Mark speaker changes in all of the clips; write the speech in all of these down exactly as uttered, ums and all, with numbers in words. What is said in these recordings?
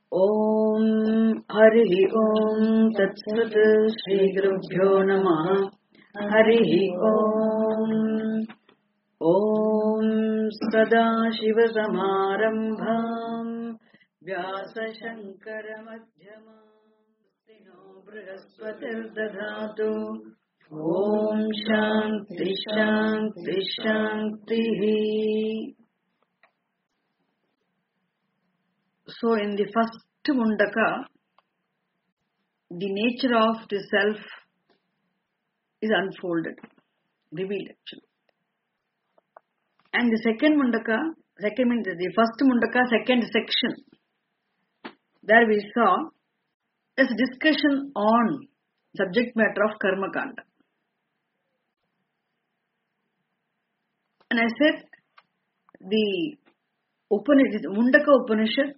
Speaker 1: Om Harihi Om Tat Sat Shri Gurubhyo Namah Harihi Om Om Sadashiva Samarambham Vyasa Shankara Madhyamam Tino Brihaspatir Dadhatu Om Shanti Shanti Shanti. So in the first Mundaka, the nature of the self is unfolded, revealed actually. And the second Mundaka, second means the first Mundaka, second section, there we saw this discussion on subject matter of Karma Kanda. And I said the Upanishad, Mundaka Upanishad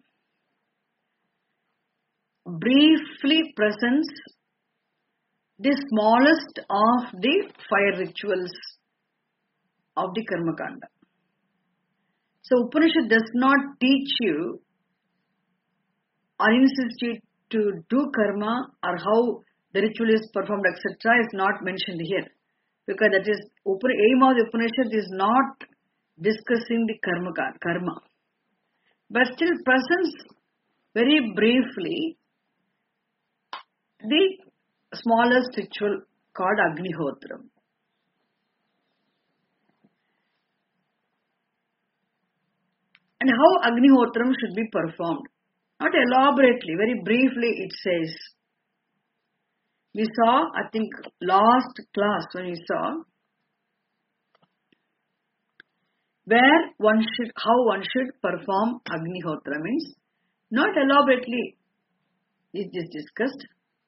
Speaker 1: briefly presents the smallest of the five rituals of the Karma Kanda. So Upanishad does not teach you or insist you to do karma or how the ritual is performed, et cetera is not mentioned here. Because that is, aim of the Upanishad is not discussing the karma, karma. But still presents very briefly the smallest ritual called Agnihotram. And how Agnihotram should be performed. Not elaborately, very briefly it says. We saw, I think, last class when we saw where one should, how one should perform Agnihotra means, not elaborately is this discussed.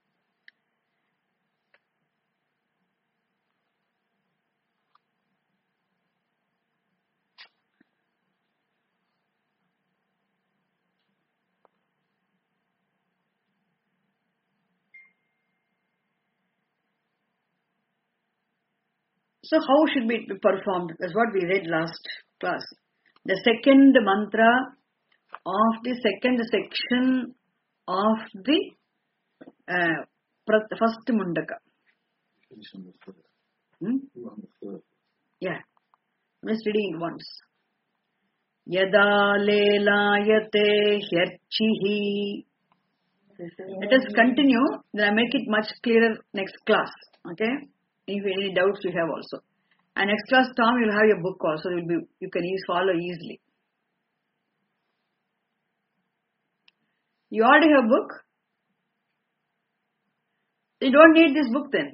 Speaker 1: So how should it be performed? That's what we read last class. The second mantra of the second section of the uh, first Mundaka. Hmm? Yeah. I'm just reading it once. Yada lelayate hyarchihi. Let us continue. Then I make it much clearer next class. Okay? If any doubts you have also. And next class, Tom, you'll have your book also. You'll be, you can ease, follow easily. You already have a book? You don't need this book then.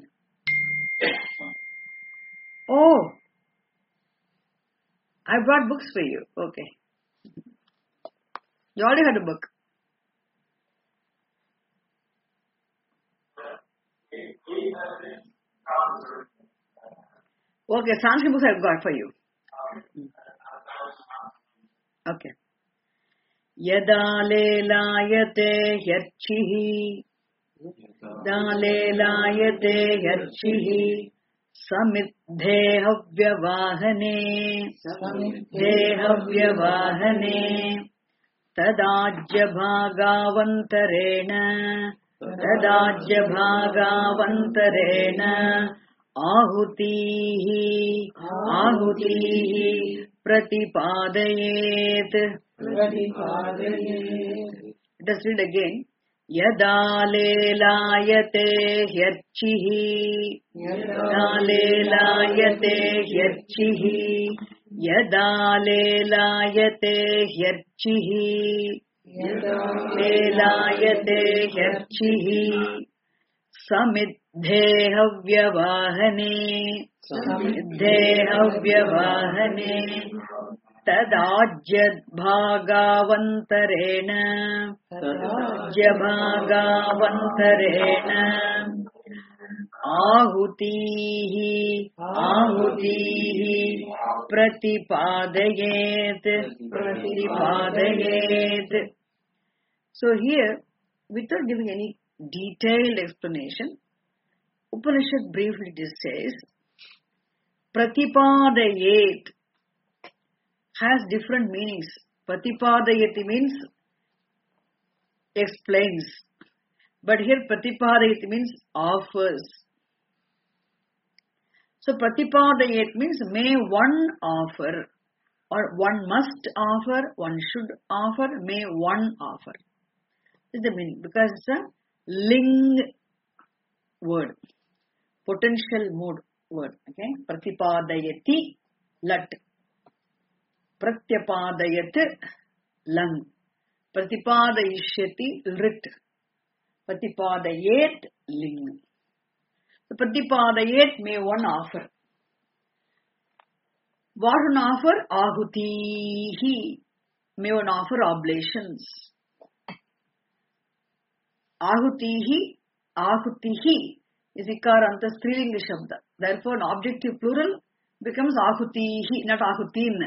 Speaker 1: Oh, I brought books for you. Okay. You already had a book. Okay, Sanskrit books I've got for you. Okay. Yada lelayate hyarchihi Yada lelayate hyarchihi Samiddehavyavahane Samiddehavyavahane Tadajya bhagavantarena Tadajya bhagavantarena Ahutihi Ahutihi Pratipadayet Pratipadayet. Let us read again. Yada lelayate hyarchihi Yada lelayate hyarchihi Yada lelayate hyarchihi Yada lelayate hyarchihi Samiddehavyavahane Samiddehavyavahane Tadajyad bhagavantarena Tadajya bhagavantarena Ahutihi Ahutihi Pratipadayet Pratipadayet. So here, without giving any detailed explanation, Upanishad briefly just says, Pratipadayet has different meanings. Pratipadayati means explains. But here Pratipadayati means offers. So Pratipadayat means may one offer, or one must offer, one should offer, may one offer. This is the meaning, because it's a ling word, potential mood word. Okay, Pratipadayati lat, Pratyapadayat lang, Pratipadayishyati rit, Pratipadayet ling. The Pratipadayet may one offer. What one offer? Ahutihi. May one offer oblations. Ahutihi, ahutihi is ikaranta strilinga shabda. Therefore, an objective plural becomes ahutihi, not ahutin.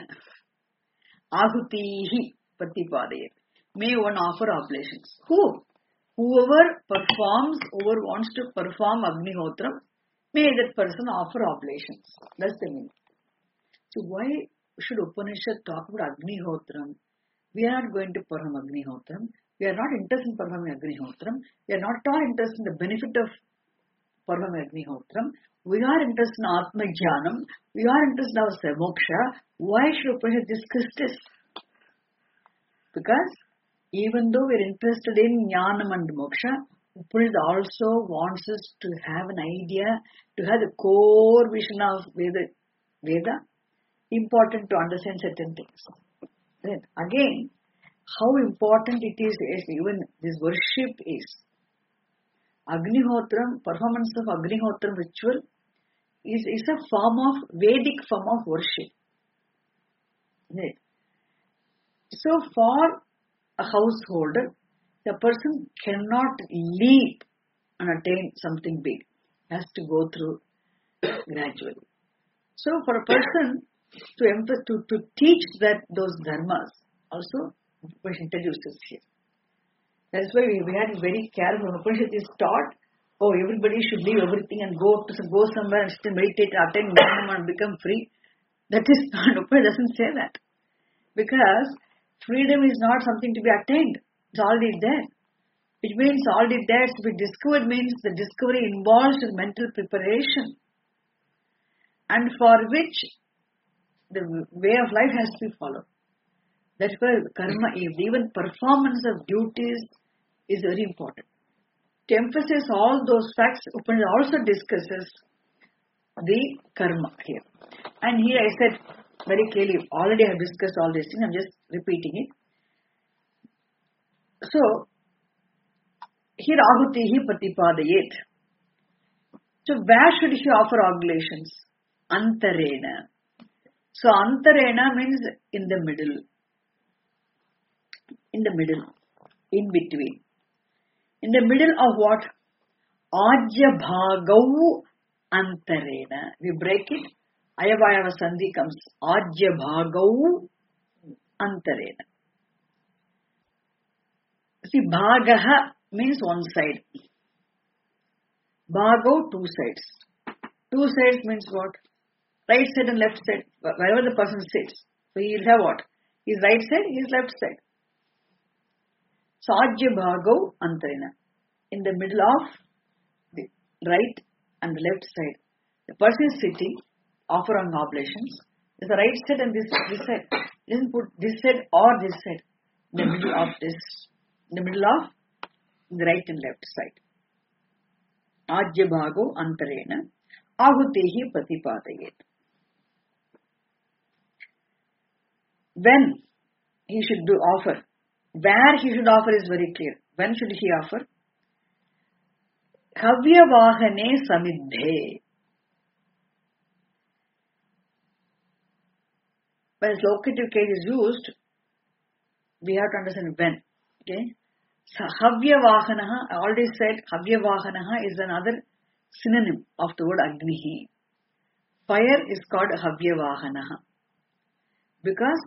Speaker 1: Ahutihi, Pratipadayet. May one offer oblations. Who? Whoever performs, whoever wants to perform Agnihotram, may that person offer oblations. That's the meaning. So why should Upanishad talk about Agnihotram? We are not going to perform Agnihotram. We are not interested in performing Agnihotram. We are not at all interested in the benefit of performing Agnihotram. We are interested in Atma Jnanam. We are interested in our moksha. Why should Upanishad discuss this? Because even though we are interested in Jnanam and moksha, Upanishad also wants us to have an idea, to have the core vision of Veda. Veda important to understand certain things. Then again, how important it is, is even this worship is. Agnihotram, performance of Agnihotram ritual is, is a form of, Vedic form of worship. Right. So for a householder, the person cannot leap and attain something big. He has to go through gradually. So for a person to emphasize, to, to teach that those dharmas, also Upanishad introduces here. That's why we, we had to be very careful. When Upanishad is taught, oh, everybody should leave everything and go to go somewhere and still meditate, attain Jnanam and become free. That is not, Upanishad doesn't say that. Because freedom is not something to be attained. It's already there. Which means already there to be discovered means the discovery involves mental preparation. And for which the way of life has to be followed. That's why karma, even performance of duties is very important. To emphasize all those facts, Upanishad also discusses the karma here. And here I said very clearly, already I have discussed all these things, I'm just repeating it. So, here ahutihi pratipadayet. So, where should he offer oblations? Antarena. So, antarena means in the middle. In the middle. In between. In the middle of what? Ajya bhagau antarena. We break it. Ayavayava sandhi comes. Ajya bhagau antarena. See, bhagaha means one side. Bhagau, two sides. Two sides means what? Right side and left side. Wherever the person sits. So he will have what? His right side, his left side. So, Ajya Bhagau Antarena. In the middle of the right and the left side. The person is sitting, offering oblations. There's the right side and this, this side. He doesn't put this side or this side. In the middle of this. In the middle of the right and left side. Ajya Bhagau Antarena. Ahutihi Pratipadayet. When he should do offer. Where he should offer is very clear. When should he offer? Kavya Vahane Samidhe. When locative case is used, we have to understand when. Okay? So, Havya Vahanaha, I already said, Havya Vahanaha is another synonym of the word Agnihi. Fire is called Havya Vahanaha. Because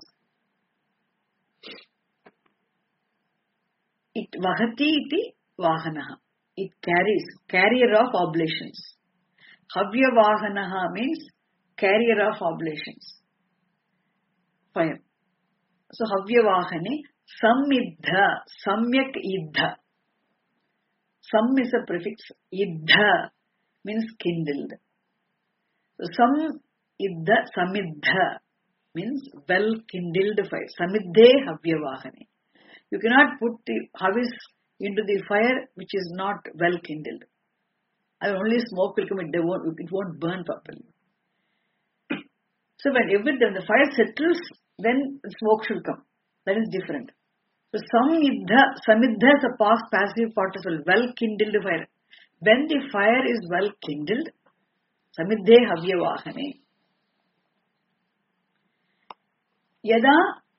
Speaker 1: it Vahati iti Vahanaha. It carries, carrier of oblations. Havya Vahanaha means carrier of oblations. Fire. So Havya Vahane, Samiddha, samyak iddha. Sam is a prefix. Iddha means kindled. So, sam iddha, samiddha means well kindled fire. Samiddhe havyavahane. You cannot put the havis into the fire which is not well kindled. And only smoke will come, it won't, it won't burn properly. So when every when the fire settles, then smoke should come. That is different. So samidha, samidha is a past passive participle, well kindled fire. When the fire is well kindled, samidhe havyavahane. Yada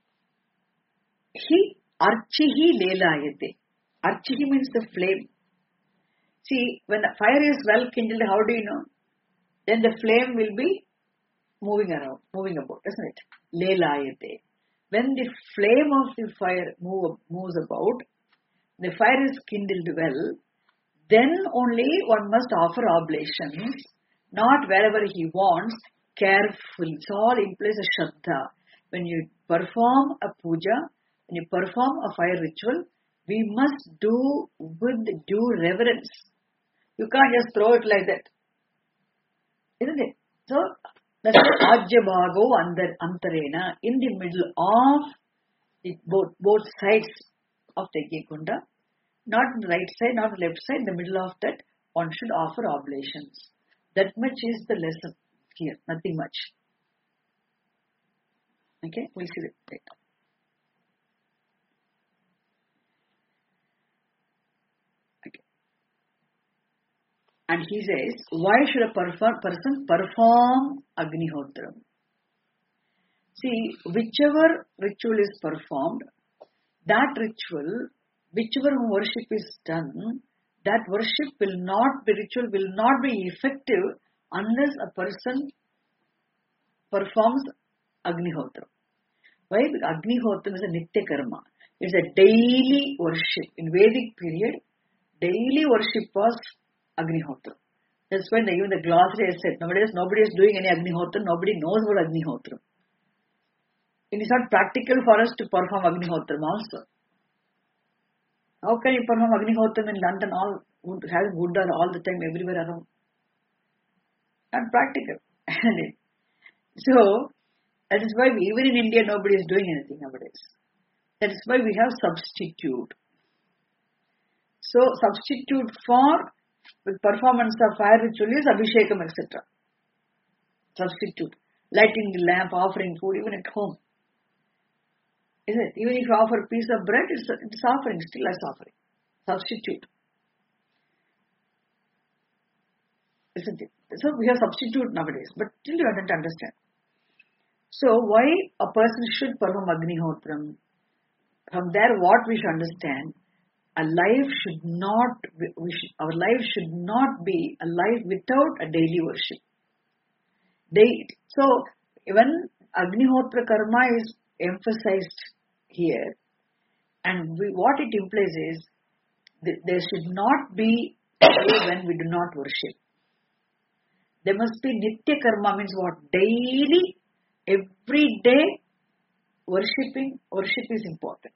Speaker 1: hi archihi lelayate. Archihi means the flame. See, when the fire is well kindled, how do you know? Then the flame will be moving around, moving about, isn't it? Lelayate. When the flame of the fire move, moves about, the fire is kindled well, then only one must offer oblations, not wherever he wants, carefully. It's all implies a shraddha. When you perform a puja, when you perform a fire ritual, we must do with due reverence. You can't just throw it like that. Isn't it? So, that's Ajyabhago Antarena, in the middle of the both, both sides of the Yajna-kunda, not the right side, not the left side, in the middle of that, one should offer oblations. That much is the lesson here, nothing much. Okay, we'll see that later. And he says, why should a perform, person perform Agnihotram? See, whichever ritual is performed, that ritual, whichever worship is done, that worship will not be, ritual will not be effective unless a person performs Agnihotram. Why? Because Agnihotram is a Nitya Karma. It's a daily worship. In Vedic period, daily worship was Agnihotra. That's when even the glossary has said, nowadays nobody is doing any Agnihotra, nobody knows about Agnihotra. It is not practical for us to perform Agnihotra also. How can you perform Agnihotra in London, all has Buddha all the time, everywhere around? Not practical. So, that is why we, even in India nobody is doing anything nowadays. That is why we have substitute. So, substitute for with performance of fire ritual is Abhishekam, et cetera. Substitute. Lighting the lamp, offering food, even at home. Is it? Even if you offer a piece of bread, it's, it's offering, still as offering. Substitute. Isn't it? So we have substitute nowadays, but still you don't understand. So why a person should perform Agnihotram? From there, what we should understand, a life should not, we should, our life should not be a life without a daily worship. They, so, when Agnihotra Karma is emphasized here, and we, what it implies is, th- there should not be a day when we do not worship. There must be Nitya Karma, means what? Daily, every day, worshipping, worship is important.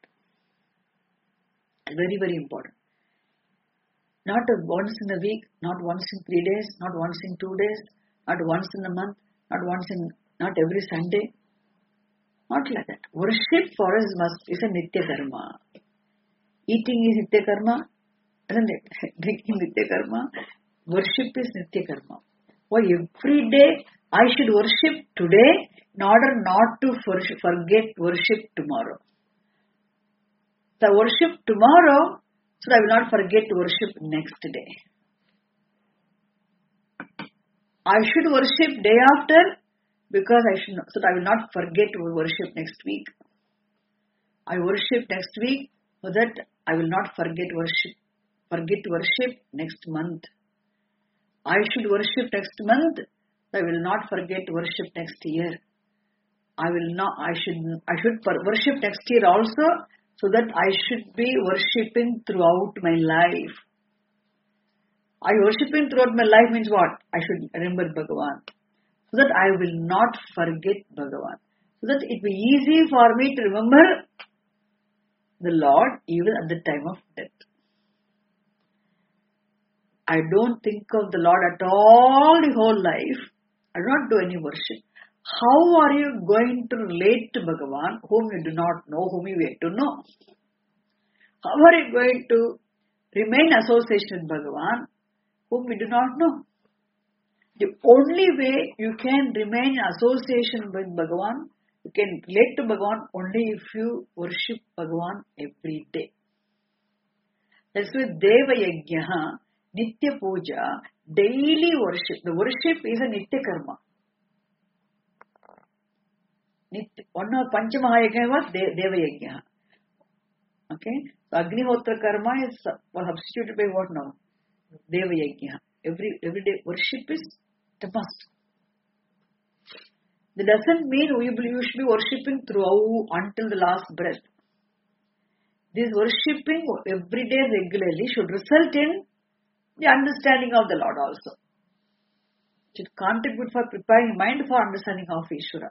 Speaker 1: Very, very important. Not once in a week, not once in three days, not once in two days, not once in a month, not once in, not every Sunday. Not like that. Worship for us must is a Nitya Karma. Eating is Nitya Karma, isn't it? Drinking Nitya Karma. Worship is Nitya Karma. Why every day I should worship today in order not to forget worship tomorrow. So worship tomorrow, so I will not forget to worship next day. I should worship day after, because I should not, so that I will not forget to worship next week. I worship next week, so that I will not forget worship, forget to worship next month. I should worship next month, so I will not forget to worship next year. I will not. I should. I should worship next year also, so that I should be worshipping throughout my life. I worshipping throughout my life means what? I should remember Bhagavan. So that I will not forget Bhagavan. So that it will be easy for me to remember the Lord even at the time of death. I don't think of the Lord at all the whole life. I do not do any worship. How are you going to relate to Bhagavan, whom you do not know, whom you yet to know? How are you going to remain associated with Bhagavan, whom we do not know? The only way you can remain in association with Bhagavan, you can relate to Bhagavan only if you worship Bhagavan every day. That's why Deva Yajna, Nitya Puja, daily worship. The worship is a Nitya Karma. One of Panchamahayajna was Deva Yajna. Okay? So Agnihotra Karma is substituted by what now? Deva Yajna. Every, every day worship is the must. That doesn't mean we you should be worshipping throughout until the last breath. This worshipping every day regularly should result in the understanding of the Lord also. It should contribute for preparing mind for understanding of Ishvara.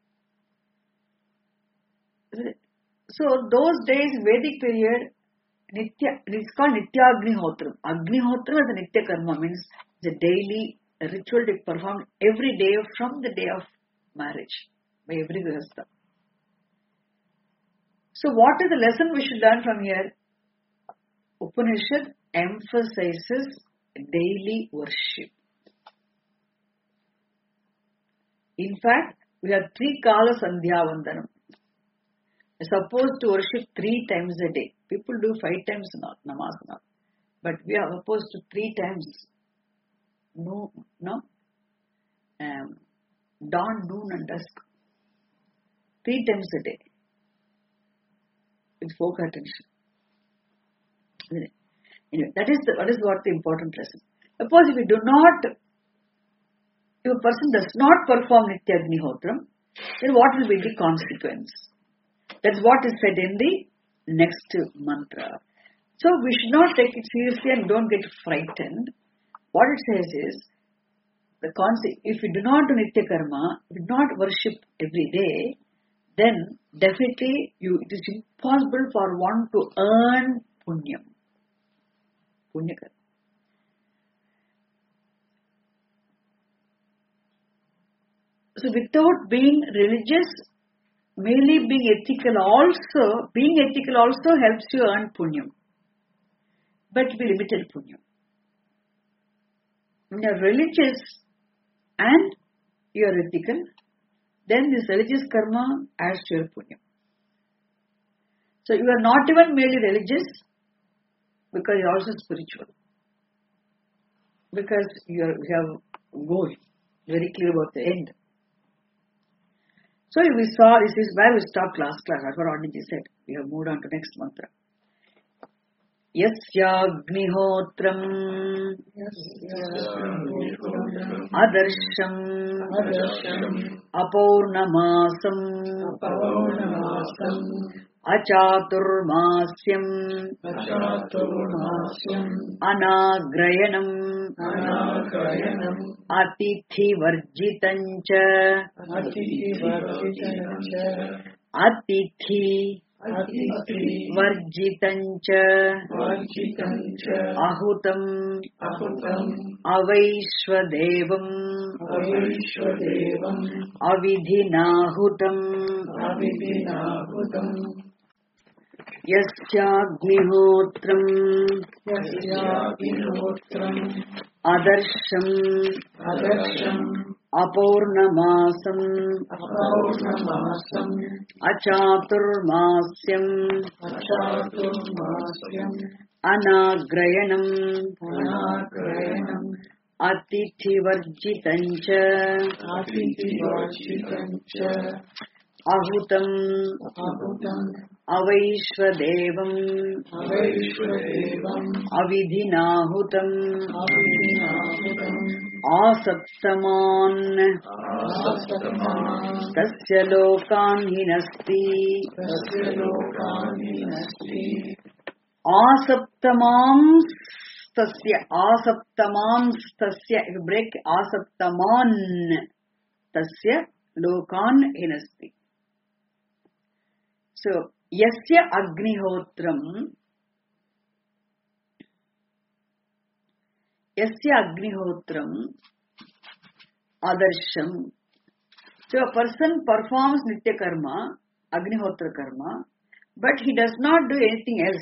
Speaker 1: So those days, Vedic period, Nitya, it's called Nitya Agnihotra. Agnihotra is a Nitya Karma, means the daily ritual to perform every day from the day of marriage by every Grihastha. So what is the lesson we should learn from here? Upanishad emphasizes daily worship. In fact, we have three Kala Sandhya Vandanam. We are supposed to worship three times a day. People do five times namaz now. But we are supposed to three times. No, no. Um, dawn, noon and dusk. Three times a day. With focus attention. Anyway, that is, the, that is what the important lesson. Suppose if you do not, if a person does not perform Nitya Agnihotram, then what will be the consequence? That's what is said in the next mantra. So we should not take it seriously and don't get frightened. What it says is, the concept, if you do not do Nitya Karma, if you do not worship every day, then definitely you, it is impossible for one to earn punyam. Punya karma. So without being religious, merely being ethical also, being ethical also helps you earn punyam. But be limited punyam. When you are religious and you are ethical, then this religious karma adds to your punyam. So you are not even merely religious because you are also spiritual. Because you, are, you have a goal, very clear about the end. So we saw, this is where we stopped last class. That's what Anandji said. We have moved on to next mantra. Yasyagnihodram adarsham apaurnamasam achaturmasyam anagrayanam atithi varjitancha atithi Varjitancha Ahutam Avaishvadevam Avidhinahutam Yasyagnihodram Adarsham Apaurnamasam Achaturmasyam Anagrayanam Atithi Varjitancha Ahutam Avaishvadevam Avidhinahutam Asaptaman Tasya lokan hinasti Asaptamam Tasya Asaptamam Tasya, if you break Asaptaman Tasya lokan hinasti. So Yasya Agnihotram Yasya Agnihotram Adarsham. So a person performs Nitya Karma, Agnihotra Karma, but he does not do anything else.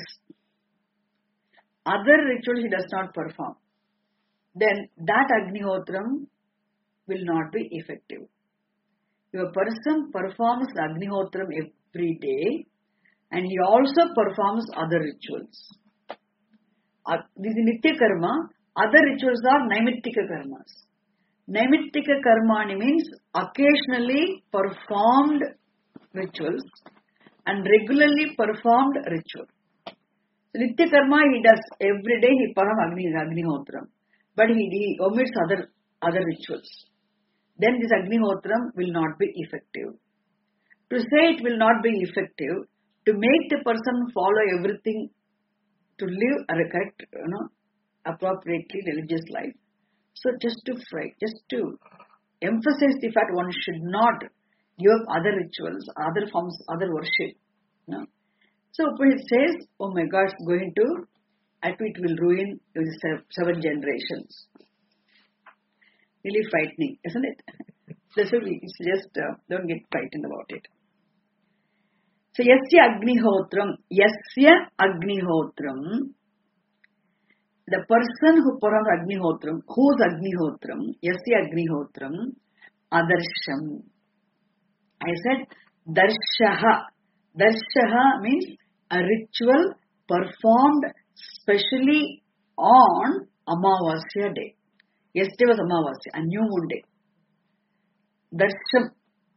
Speaker 1: Other rituals he does not perform. Then that Agnihotram will not be effective. If a person performs Agnihotram every day and he also performs other rituals. Uh, this is Nitya Karma. Other rituals are Naimittika Karmas. Naimittika Karma means occasionally performed rituals and regularly performed ritual. So Nitya Karma he does every day, he performs Agni, Agnihotram. But he, he omits other, other rituals. Then this Agnihotram will not be effective. To say it will not be effective, to make the person follow everything, to live a correct, you know, appropriately religious life. So just to fry, just to emphasize the fact one should not give up other rituals, other forms, other worship. You know. So it says, oh my God, it's going to, it will ruin seven generations. Really frightening, isn't it? That's why we just uh, don't get frightened about it. So, Yasya Agnihotram, Yasya Agnihotram, the person who performs Agnihotram, whose Agnihotram, Yasya Agnihotram, Adarsham. I said, Darshaha. Darshaha means a ritual performed specially on Amavasya day. Yesterday was Amavasya, a new moon day. Darsham.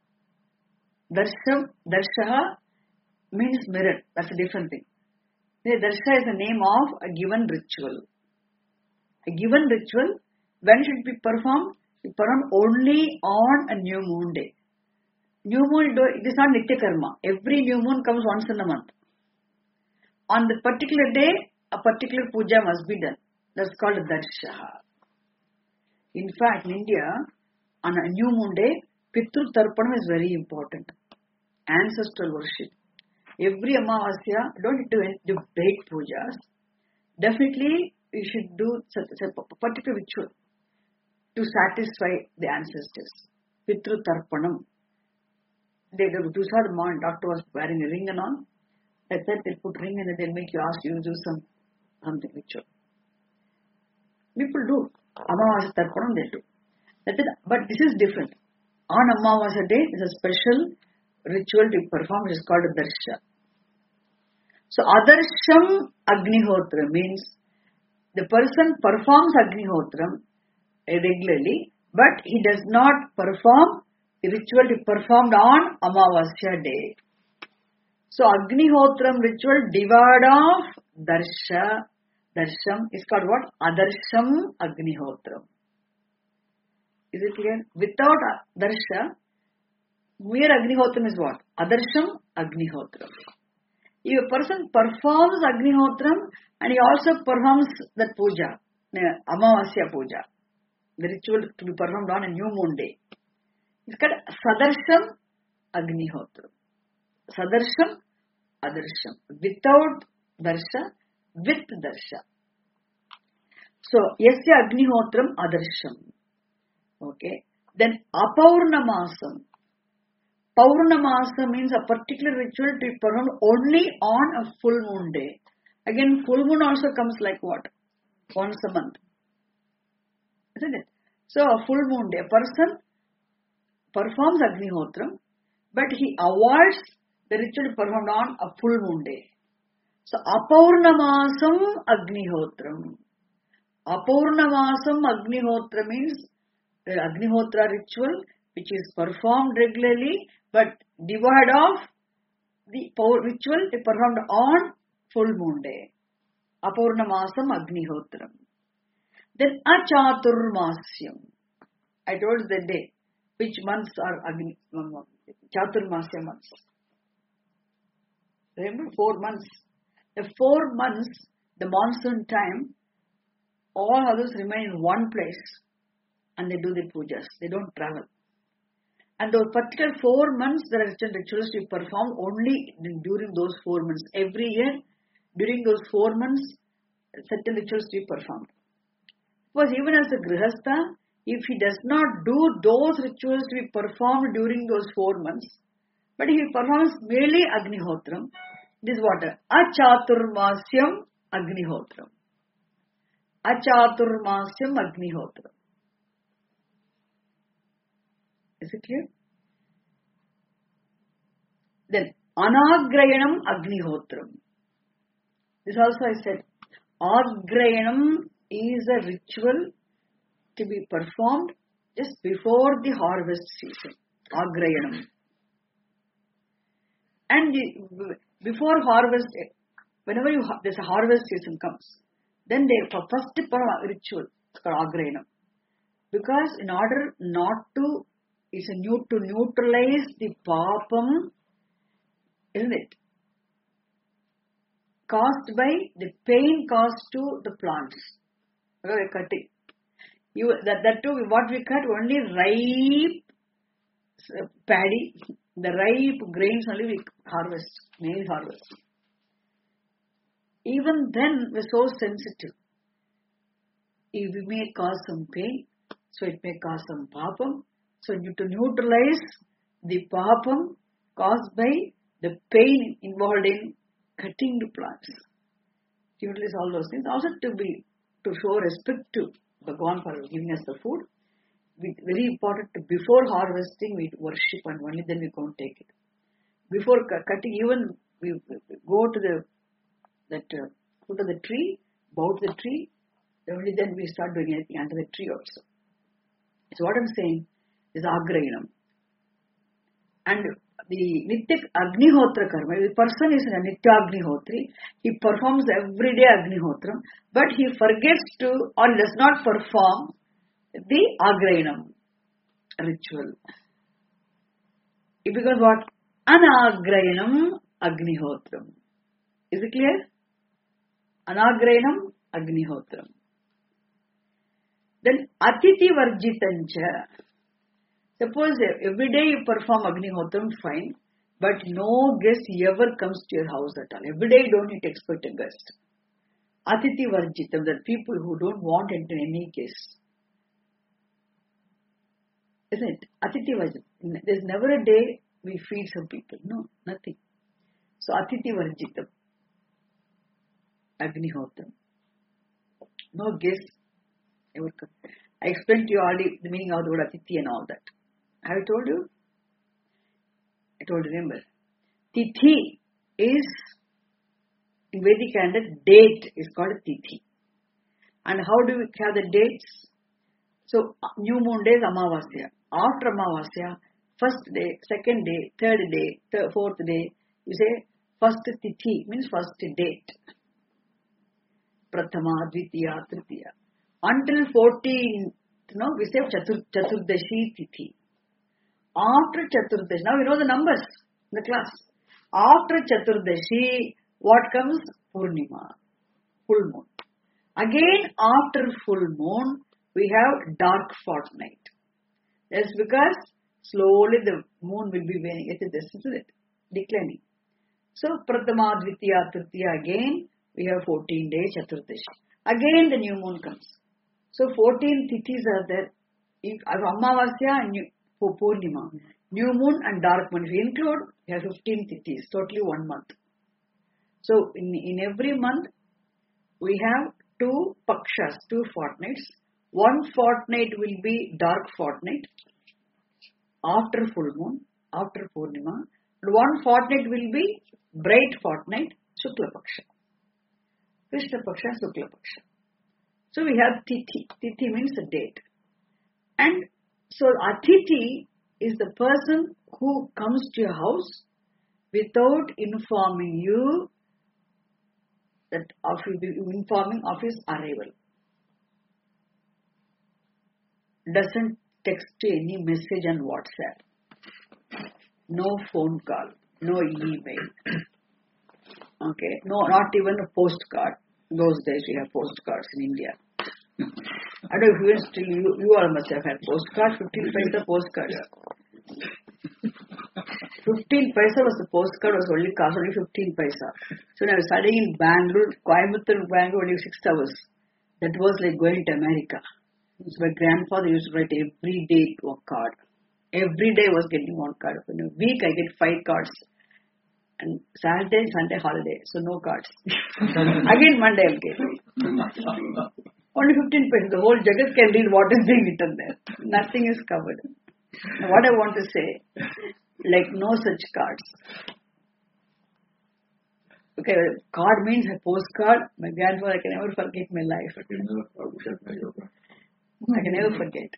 Speaker 1: Darsham, Darshaha means mirror. That's a different thing. Darsha is the name of a given ritual. A given ritual, when should be performed? Be performed only on a new moon day. New moon, it is not Nitya Karma. Every new moon comes once in a month. On the particular day, a particular puja must be done. That's called Darshaha. In fact, in India, on a new moon day, Pitru Tarpanam is very important. Ancestral worship. Every Amavasya, don't need to do big pujas. Definitely, you should do such a particular ritual to satisfy the ancestors. Pitru Tarpanam. They do saw the morning, doctor was wearing a ring and all. That's it, they'll put ring and they'll make you ask you to do some something ritual. People do. Amavasya Tarpanam they do. That's it. But this is different. On Amavasya day, there's a special ritual to perform which is called Darsha. So Adarsham Agnihotra means the person performs Agnihotram regularly, but he does not perform the ritual to be performed on Amavasya day. So Agnihotram ritual devoid of Darsha, Darsham is called what? Adarsham Agnihotram. Is it clear? Without Darsha, mere Agnihotram is what? Adarsham Agnihotram. If a person performs Agnihotram and he also performs that puja, Amavasya puja, the ritual to be performed on a new moon day, it's called Sadarsham Agnihotram. Sadarsham Adarsham. Without Darsha, with Darsha. So, Yasya Agnihotram Adarsham. Okay. Then Apaurnamasam. Paurnamasa means a particular ritual to be performed only on a full moon day. Again, full moon also comes like what? Once a month. Isn't it? So, a full moon day, a person performs Agnihotram, but he avoids the ritual performed on a full moon day. So, Apaurnamasam Agnihotram. Apaurnamasam Agnihotra means the Agnihotra ritual which is performed regularly but devoid of the ritual performed on full moon day. Apaurnamasam Agnihotram. Then Achaturmasyam. I told the day which months are Agni, Chaturmasya months. Remember, four months. The four months, the monsoon time, all others remain in one place and they do the pujas. They don't travel. And those particular four months, there are certain rituals we perform only during those four months. Every year, during those four months, certain rituals we perform. Because even as a grihastha, if he does not do those rituals we perform during those four months, but he performs merely Agnihotram, it is what? Achaturmasyam Agnihotram. Achaturmasyam Agnihotram. Is it clear? Then, Anagrayanam Agnihotram. This also I said, Agrayanam is a ritual to be performed just before the harvest season. Agrayanam. And the, before harvest, whenever you there's a harvest season comes, then they for first ritual it's called Agrayanam. Because in order not to, it's a new to neutralize the papam, isn't it? Caused by the pain caused to the plants. We are cutting. You, that, that too, what we cut only ripe paddy, the ripe grains only we harvest, maize harvest. Even then, we're so sensitive. It may cause some pain, so it may cause some papam. So, to neutralize the papam caused by the pain involved in cutting the plants, to utilize all those things. Also, to be to show respect to Bhagavan for giving us the food. We, very important to before harvesting we worship and only then we can't take it. Before cutting, even we, we go to the that uh, foot of the tree, bow to the tree. Only then we start doing anything under the tree also. So what I'm saying is Agrayanam. And the Nitya Agnihotra karma, the person is a Nitya Agnihotri, he performs everyday Agnihotram, but he forgets to or does not perform the Agrayanam ritual. It becomes what? Anagrayanam Agnihotram. Is it clear? Anagrayanam Agnihotram. Then Atiti Varjitancha. Suppose every day you perform Agnihotram, fine, but no guest ever comes to your house at all. Every day you don't need to expect a guest. Atiti Varjitam, that people who don't want it in any case. Isn't it? Atiti Varjitam. There's never a day we feed some people. No, nothing. So Atiti Varjitam. Agnihotram. No guest ever come. I explained to you already the meaning of the word Atiti and all that. Have I told you? I told you, remember. Tithi is, in Vedic calendar, date is called Tithi. And how do we have the dates? So, new moon day is Amavasya. After Amavasya, first day, second day, third day, third, fourth day, you say first Tithi, means first date. Prathama, Dvitiya, Tritiya. Until fourteenth, no, we say Chatur, Chaturdashi Tithi. After Chaturdashi, now you know the numbers in the class. After Chaturdashi, what comes? Purnima, full moon. Again, after full moon, we have dark fortnight. That's because slowly the moon will be waning. It is this, isn't it? Declining. So, Prathama, Dvitiya, Tritiya, again, we have fourteen days Chaturdashi. Again, the new moon comes. So, fourteen tithis are there. If Amavasya and Purnima, new moon and dark moon, if we include, we have fifteen tithis, totally one month. So, in, in every month, we have two pakshas, two fortnights. One fortnight will be dark fortnight after full moon, after Purnima. And one fortnight will be bright fortnight, Shukla Paksha. Krishna Paksha, Shukla Paksha. So we have Tithi. Tithi means a date. And so Atithi is the person who comes to your house without informing you that of informing of his arrival. Doesn't text any message on WhatsApp. No phone call. No email. Okay. No, not even a postcard. Those days we have postcards in India. I don't know if you still, you, you all must have had postcards, fifteen paisa postcards. fifteen paisa was the postcard, was only cost only fifteen paisa. So when I was studying in Bangalore, Coimbatore, Bangalore, only six hours. That was like going to America. So my grandfather used to write every day a card. Every day I was getting one card. In a week I get five cards. And Saturday, Sunday holiday, so no cards. Again Monday I'll get. Only fifteen paisa. The whole Jagat can read what is being written there. Nothing is covered. Now what I want to say, like no such cards. Okay, card means a postcard. My grandfather, I can never forget my life. I can never forget my yoga. I can never forget.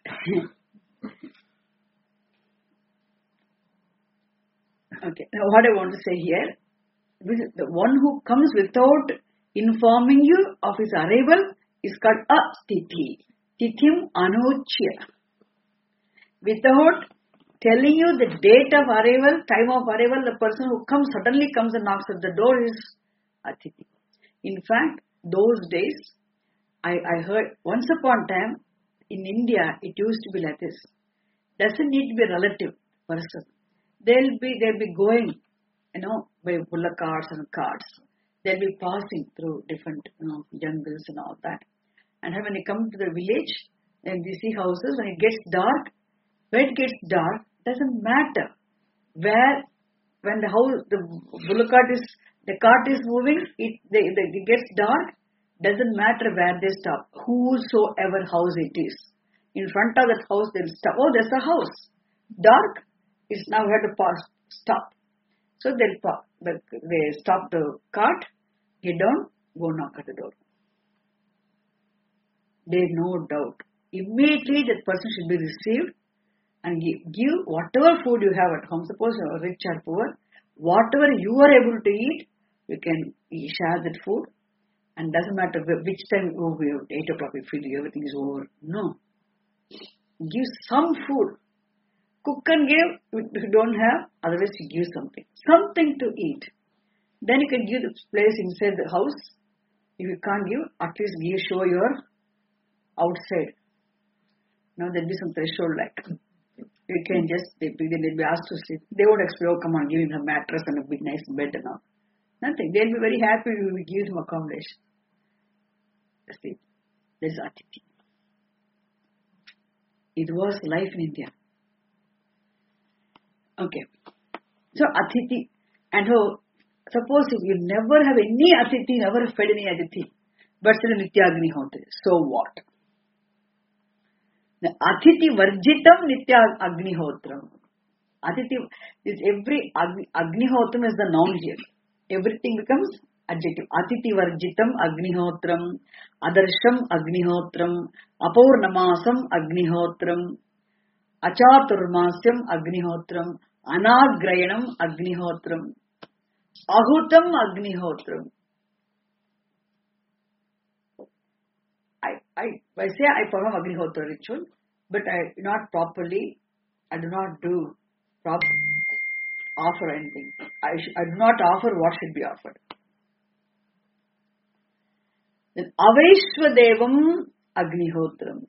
Speaker 1: Okay, now what I want to say here, the one who comes without informing you of his arrival is called a tithi. Tithim anochya. Without telling you the date of arrival, time of arrival, the person who comes, suddenly comes and knocks at the door is Atithi. In fact, those days, I, I heard, once upon a time, in India, it used to be like this. Doesn't need to be a relative person. They'll be, they'll be going, you know, by bullock carts and carts. They'll be passing through different, you know, jungles and all that. And when they come to the village, then we see houses, when it gets dark, when it gets dark, doesn't matter where, when the house, the bullock cart is, the cart is moving, it, they, they, it gets dark, doesn't matter where they stop, whosoever house it is. In front of that house, they'll stop. Oh, there's a house. Dark, it's now we have to pass, stop. So they'll park, they stop the cart, get down, go knock at the door. There's no doubt. Immediately that person should be received and give, give whatever food you have at home. Suppose you are rich or poor, whatever you are able to eat, you can share that food. And doesn't matter which time, oh, we have eight o'clock, we feel everything is over. No. Give some food. Cook and give, if you don't have, otherwise you give something. Something to eat. Then you can give the place inside the house. If you can't give, at least give, show your outside. Now there'll be some threshold like. You can just, they'll be, they'll be asked to sleep. They won't expect, oh, come on, give him a mattress and a big nice bed and all. Nothing. They'll be very happy if we give them accommodation. That's it. That's Atithi. It was life in India. Okay. So Atithi. And so, suppose if you never have any Atithi, never fed any Atithi, but still Nityagni Hotri. So what? The Atithi Varjitam Nitya Agnihotram. Atithi is every Agnihotram is the noun here. Everything becomes adjective. Atithi Varjitam Agnihotram, Adarsham Agnihotram, Apaurnamasam Agnihotram, Achaturmasyam Agnihotram, Anagrayanam Agnihotram, Ahutam Agnihotram. I, I, I say I perform Agnihotra ritual, but I not properly, I do not do proper offer anything. I, sh- I do not offer what should be offered. Then Avaishwadevam Agnihotram.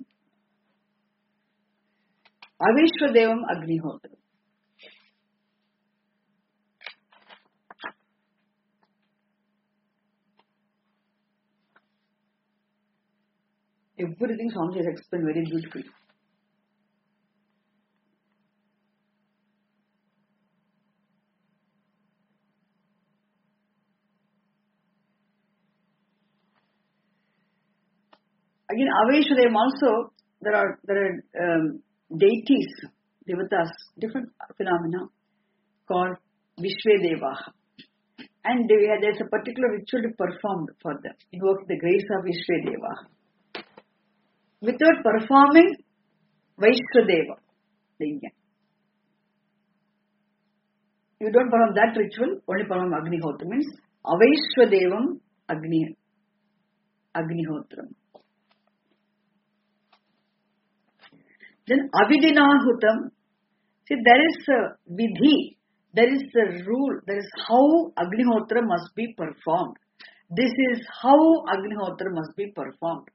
Speaker 1: Avaishwadevam Agnihotram. Everything Swami has explained very beautifully. Again, Aveshwadayam also, there are there are um, deities, devatas, different phenomena called Vishwedevaha. And they, there's a particular ritual performed for them, invoking the grace of Vishwedevaha. Without performing Vaishwadeva, you don't perform that ritual, only perform Agnihotra, means Avaishwadevam Agni, Agnihotram. Then Avidinahutam, see there is a vidhi, there is a rule, there is how Agnihotra must be performed. This is how Agnihotra must be performed.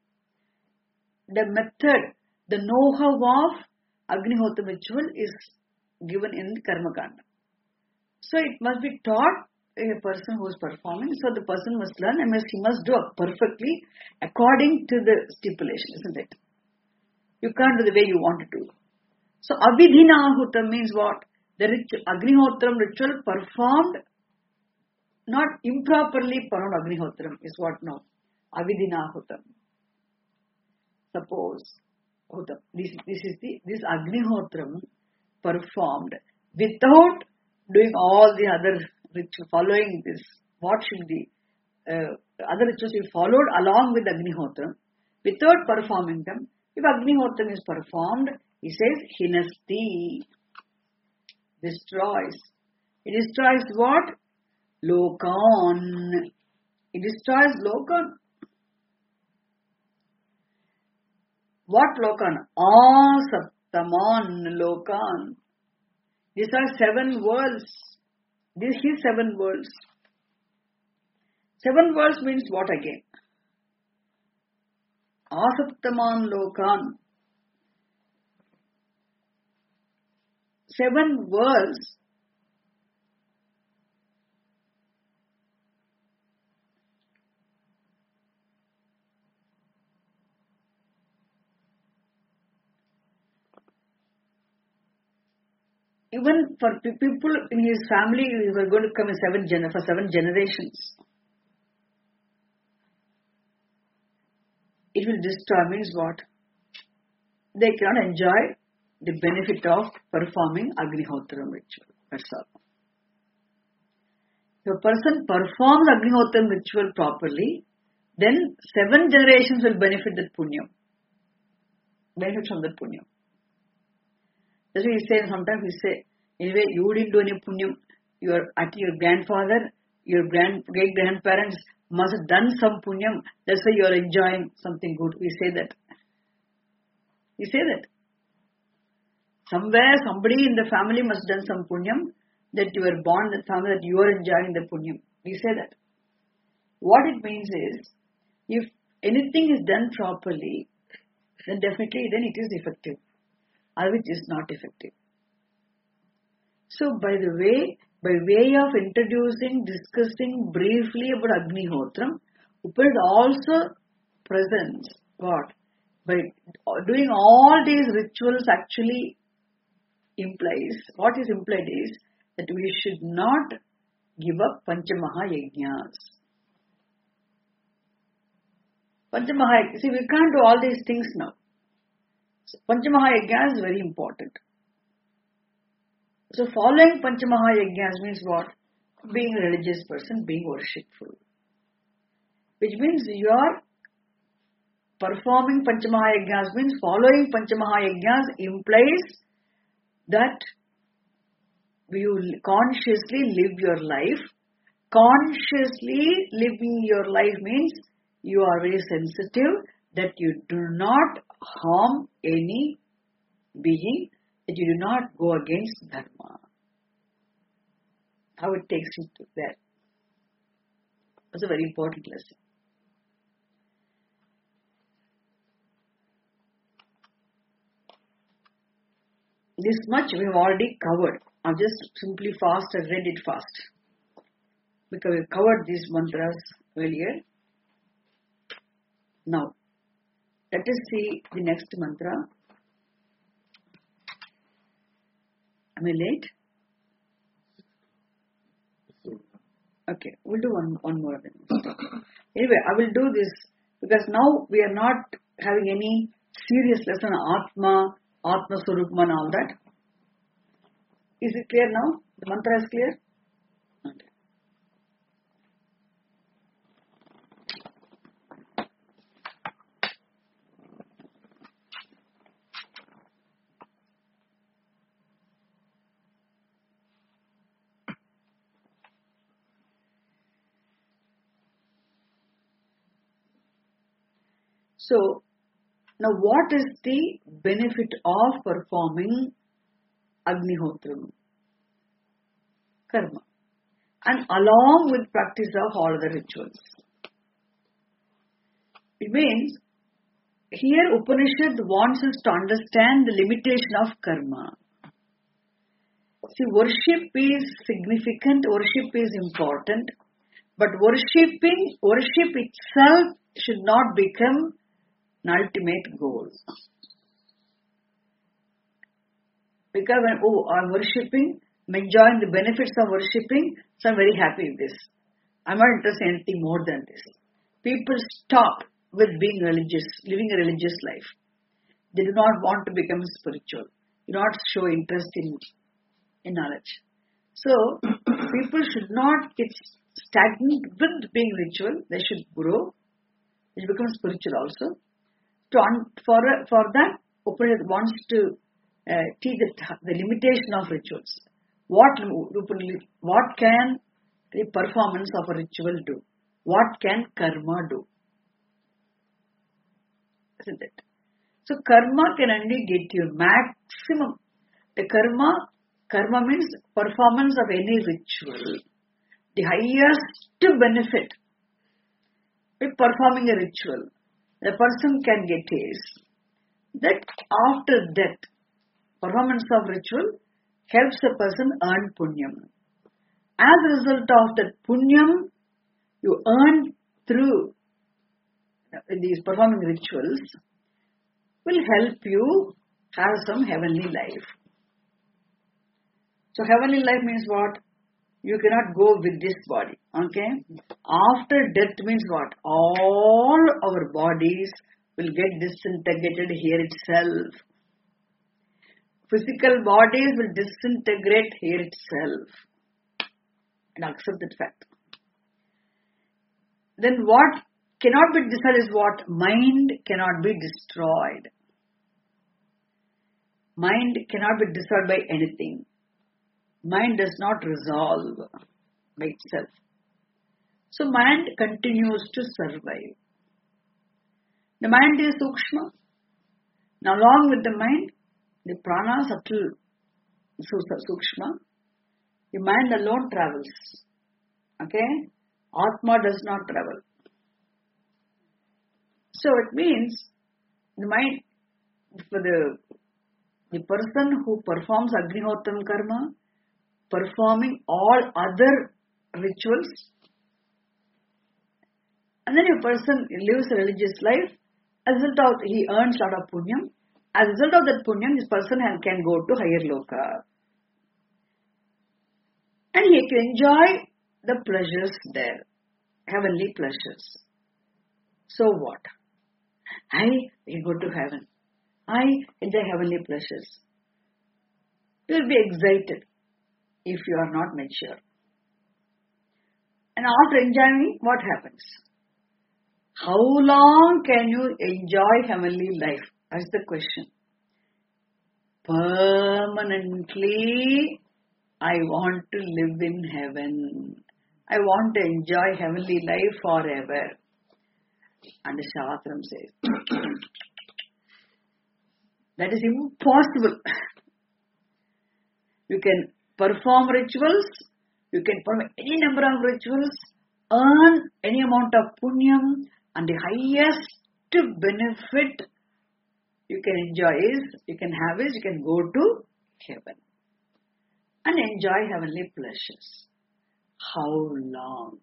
Speaker 1: The method, the know-how of Agnihotra ritual is given in Karma Kanda. So it must be taught a person who is performing. So the person must learn and he must do perfectly according to the stipulation, isn't it? You can't do the way you want to do. So Avidhinahutam means what? The ritual, Agnihotram ritual performed, not improperly performed Agnihotram is what now? Avidhinahutam. Suppose Hutam, this, this is the this Agnihotram performed without doing all the other rituals, following this. What should be uh, other rituals be followed along with Agnihotram without performing them? If Agnihotram is performed, he says Hinasti, destroys. It destroys what? Lokan. It destroys Lokan. What Lokan? Asaptaman Lokan. These are seven worlds. These are seven worlds. Seven worlds means what again? Asaptaman Lokan. Seven worlds. Even for people in his family who are going to come in seven gen- for seven generations, it will destroy. Means what? They cannot enjoy the benefit of performing Agnihotram ritual. That's all. If a person performs Agnihotram ritual properly, then seven generations will benefit that punyam. Benefit from that punyam. That's why he says, sometimes he say, anyway, you didn't do any punyam. Your, your grandfather, your grand, great grandparents must have done some punyam. That's why you are enjoying something good. We say that. We say that. Somewhere, somebody in the family must have done some punyam, that you were born in the family, that you are enjoying the punyam. We say that. What it means is, if anything is done properly, then definitely then it is effective. Otherwise it is not effective. So by the way, by way of introducing, discussing briefly about Agnihotram, Upanishad also presents what? By doing all these rituals actually implies, what is implied is that we should not give up Panchamaha Yajnas. Panchamaha, see, we can't do all these things now. So Panchamaha Yajna is very important. So following Panchamaha Yajnas means what? Being a religious person, being worshipful. Which means you are performing Panchamaha Yajnas means following Panchamaha Yajnas implies that you consciously live your life. Consciously living your life means you are very sensitive that you do not harm any being, that you do not go against Dharma. How it takes you to that. That's a very important lesson. This much we have already covered. I've just simply fast and read it fast. Because we covered these mantras earlier. Now, let us see the next mantra. Am I late? Okay, we'll do one, one more then. Anyway, I will do this because now we are not having any serious lesson on Atma, Atma Swarupma and all that. Is it clear now? The mantra is clear? Okay. So, now what is the benefit of performing Agnihotram? Karma. And along with practice of all other rituals. It means, here Upanishad wants us to understand the limitation of karma. See, worship is significant, worship is important, but worshipping, worship itself should not become an ultimate goal. Because when, oh, I'm worshipping, I'm enjoying the benefits of worshipping, so I'm very happy with this. I'm not interested in anything more than this. People stop with being religious, living a religious life. They do not want to become spiritual. Do not show interest in, in knowledge. So, people should not get stagnant with being ritual. They should grow. They should become spiritual also. To un, for, for that, Upanishad wants to uh, teach the, the limitation of rituals. What, what can the performance of a ritual do? What can karma do? Isn't it? So karma can only get you maximum. The karma, karma means performance of any ritual. The highest benefit by performing a ritual, the person can get is that after death, performance of ritual helps a person earn punyam. As a result of that punyam, you earn through these performing rituals will help you have some heavenly life. So heavenly life means what? You cannot go with this body. Okay? After death means what? All our bodies will get disintegrated here itself. Physical bodies will disintegrate here itself. And accept that fact. Then what cannot be destroyed is what? Mind cannot be destroyed. Mind cannot be destroyed by anything. Mind does not resolve by itself. So mind continues to survive. The mind is sukshma. Now along with the mind, the prana subtle sukshma. The mind alone travels. Okay? Atma does not travel. So it means the mind, for the, the person who performs Agnihotam karma, performing all other rituals, and then a person lives a religious life, as a result of, he earns a lot of punyam. As a result of that punyam, this person can go to higher loka. And he can enjoy the pleasures there, heavenly pleasures. So what? I will go to heaven. I enjoy heavenly pleasures. You will be excited if you are not mature. And after enjoying, what happens? How long can you enjoy heavenly life? That's the question. Permanently, I want to live in heaven. I want to enjoy heavenly life forever. And the Shastram says, that is impossible. You can perform rituals, you can perform any number of rituals, earn any amount of punyam, and the highest benefit you can enjoy is, you can have is, you can go to heaven and enjoy heavenly pleasures. How long?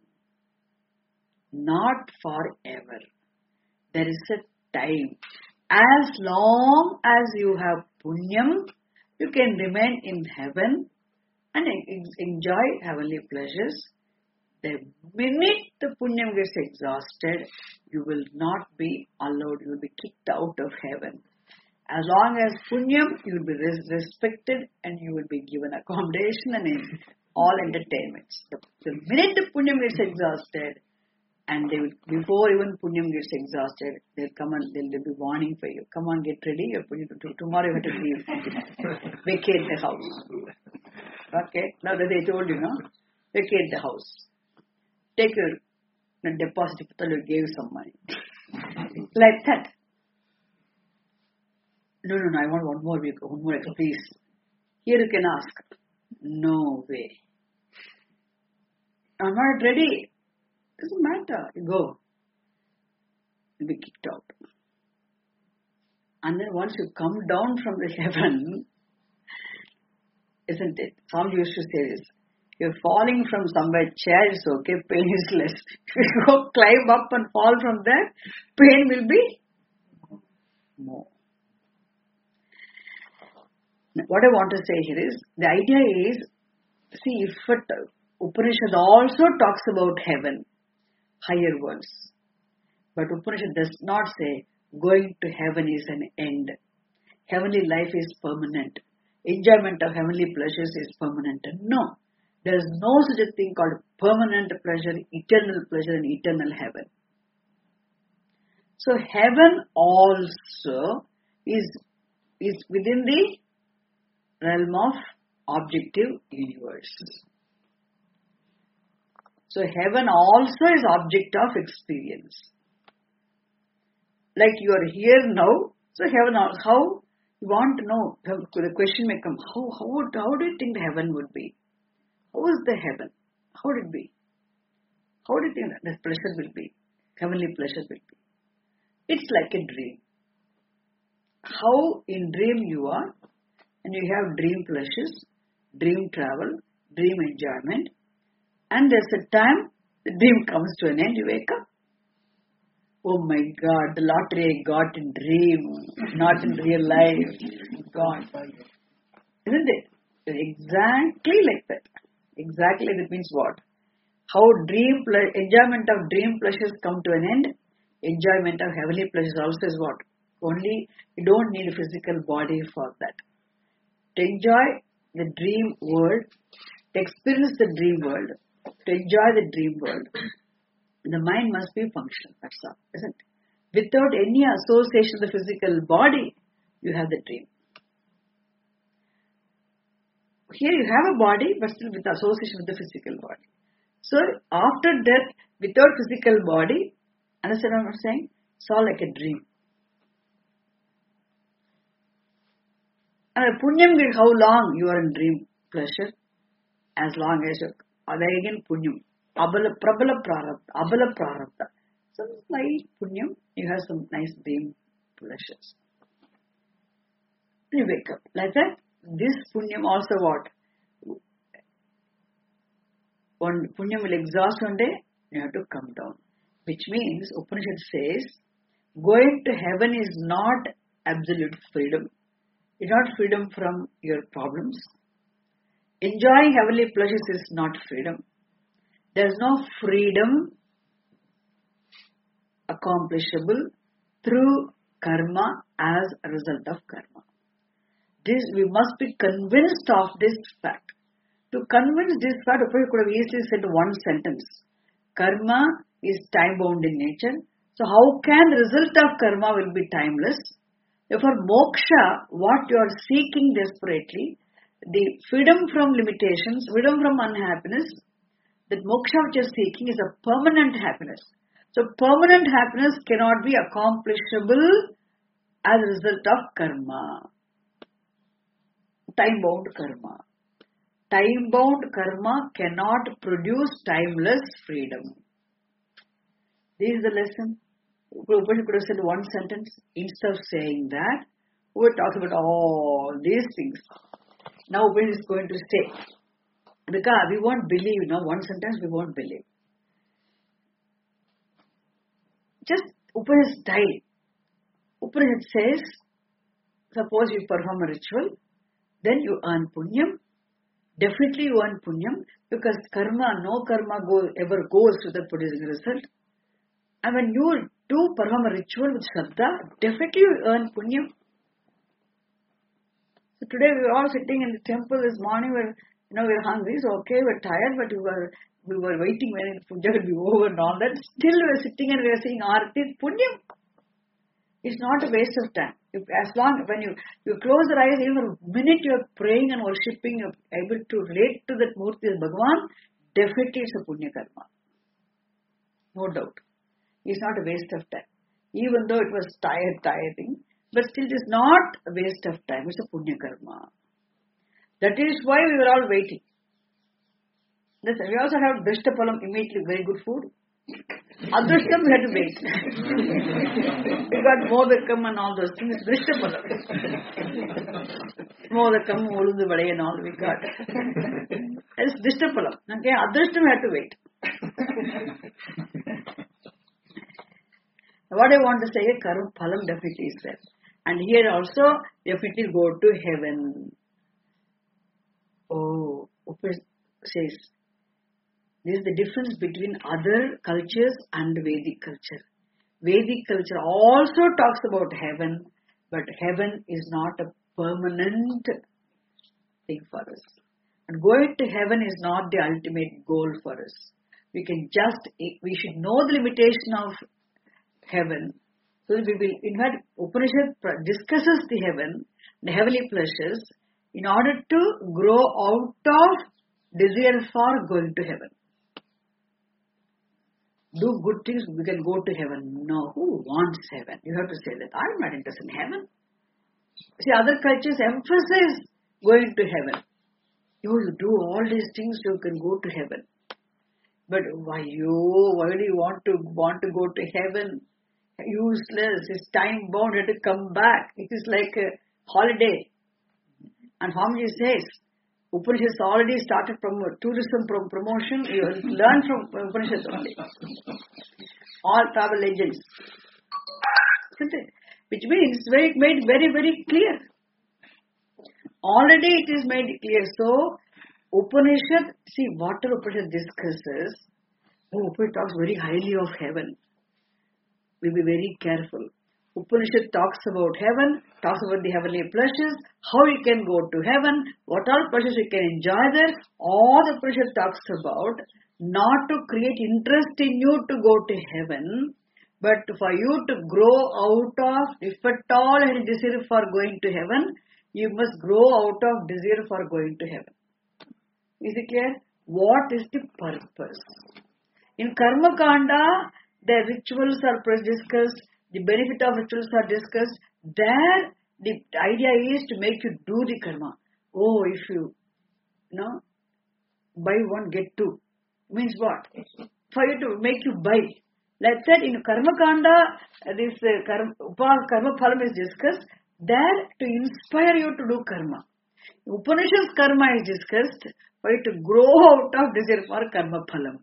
Speaker 1: Not forever. There is a time. As long as you have punyam, you can remain in heaven and enjoy heavenly pleasures. The minute the punyam gets exhausted, you will not be allowed, you will be kicked out of heaven. As long as punyam, you will be res- respected and you will be given accommodation and all entertainments. The, the minute the punyam gets exhausted, and they will, before even punyam gets exhausted, they'll come and they'll, they'll be warning for you. Come on, get ready. You're, tomorrow you have to leave. Vacate the house. Okay? Now that they told you, no? Vacate the house. Take your you know, deposit if you gave some money. Like that. No, no, no, I want one more week, one more week, please. Here you can ask. No way. I'm not ready. Doesn't matter. You go. You'll be kicked out. And then once you come down from the heaven, isn't it? Some used to say this. You're falling from somewhere, chair is okay, pain is less. If you go climb up and fall from there, pain will be more. What I want to say here is, the idea is, see, if it, Upanishad also talks about heaven, higher worlds. But Upanishad does not say, going to heaven is an end. Heavenly life is permanent. Enjoyment of heavenly pleasures is permanent. No. There is no such a thing called permanent pleasure, eternal pleasure and eternal heaven. So heaven also is, is within the realm of objective universe. So heaven also is object of experience. Like you are here now, so heaven also, how you want to know, the question may come, how, how, would, how do you think heaven would be? How is the heaven? How would it be? How do you think the pleasure will be? Heavenly pleasure will be. It's like a dream. How in dream you are, and you have dream pleasures, dream travel, dream enjoyment, and there's a time the dream comes to an end, you wake up. Oh my God, the lottery I got in dream, not in real life. God. Isn't it? Exactly like that. Exactly, that means what? How dream enjoyment of dream pleasures come to an end, enjoyment of heavenly pleasures also is what? Only you don't need a physical body for that. To enjoy the dream world, to experience the dream world, to enjoy the dream world, the mind must be functional, that's all, isn't it? Without any association with the physical body, you have the dream. Here you have a body, but still with association with the physical body. So after death, without physical body, understand what I'm saying? It's all like a dream. And punyam will how long you are in dream pleasure? As long as you are again punyam. Abala prabala prarabdha. Abala prarabdha. Some slight punyam, you have some nice dream pleasures. You wake up. Like that. This punyam also what? One punyam will exhaust one day, you have to come down. Which means, Upanishad says, going to heaven is not absolute freedom. It's not freedom from your problems. Enjoying heavenly pleasures is not freedom. There is no freedom accomplishable through karma as a result of karma. This, we must be convinced of this fact. To convince this fact, Upanishad could have easily said one sentence. Karma is time bound in nature. So how can the result of karma will be timeless? Therefore, moksha, what you are seeking desperately, the freedom from limitations, freedom from unhappiness, that moksha which you are seeking is a permanent happiness. So permanent happiness cannot be accomplishable as a result of karma. Time-bound karma. Time-bound karma cannot produce timeless freedom. This is the lesson. Upanishad could have said one sentence. Instead of saying that, we were talking about all these things. Now Upanishad is going to say, because we won't believe, you know, one sentence we won't believe. Just Upanishad style. Upanishad says, suppose you perform a ritual, then you earn punyam. Definitely you earn punyam because karma, no karma go, ever goes without producing a result. And when you do perform a ritual with Shraddha, definitely you earn punyam. So today we were all sitting in the temple this morning, we're, you know, we're hungry, so okay, we're tired, but we were, we were waiting when the puja will be over and all that. Still we're sitting and we're saying Aarti, punyam. It's not a waste of time. If, as long when you, you close your eyes, even a minute you are praying and worshipping, you're able to relate to that Murti as Bhagavan, definitely it's a punya karma. No doubt. It's not a waste of time. Even though it was tired, tiring, but still it is not a waste of time. It's a punya karma. That is why we were all waiting. Listen, we also have Drishtapalam immediately, very good food. Adrishtam we had to wait. got Modakam and all those things. Drishtapalam. Modakam, Ulundu Vade and all we got. It's Drishtapalam. Okay, Adrishtam had to wait. What I want to say is Karma Phalam definitely is there. And here also, definitely go to heaven. Oh, Upanishad says, this is the difference between other cultures and Vedic culture. Vedic culture also talks about heaven, but heaven is not a permanent thing for us. And going to heaven is not the ultimate goal for us. We can just, we should know the limitation of heaven. So we will, in fact, Upanishad discusses the heaven, the heavenly pleasures, in order to grow out of desire for going to heaven. Do good things, we can go to heaven. No, who wants heaven? You have to say that. I'm not interested in heaven. See, other cultures emphasize going to heaven. You do all these things, you can go to heaven. But why you? Why do you want to want to go to heaven? Useless. It's time bound. You have to come back. It is like a holiday. And Swamiji says, Upanishad already started from tourism from promotion. You learn from Upanishad only. All travel agents. Which means it made very, very clear. Already it is made clear. So, Upanishad, see, whatever Upanishad discusses, oh, Upanishad talks very highly of heaven. We'll be very careful. Upanishad talks about heaven, talks about the heavenly pleasures, how you can go to heaven, what all pleasures you can enjoy there. All the Upanishad talks about not to create interest in you to go to heaven, but for you to grow out of, if at all any desire for going to heaven, you must grow out of desire for going to heaven. Is it clear? What is the purpose? In Karma Kanda, the rituals are discussed, the benefit of rituals are discussed. There, the idea is to make you do the karma. Oh, if you, you know, buy one, get two. Means what? For you to make you buy. Like that, in Karma Kanda, this uh, karma, karma phalam is discussed. There, to inspire you to do karma. Upanishad's karma is discussed for you to grow out of desire for karma phalam.